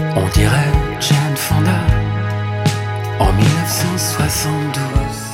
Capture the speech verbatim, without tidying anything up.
On dirait Jane Fonda en mille neuf cent soixante-douze.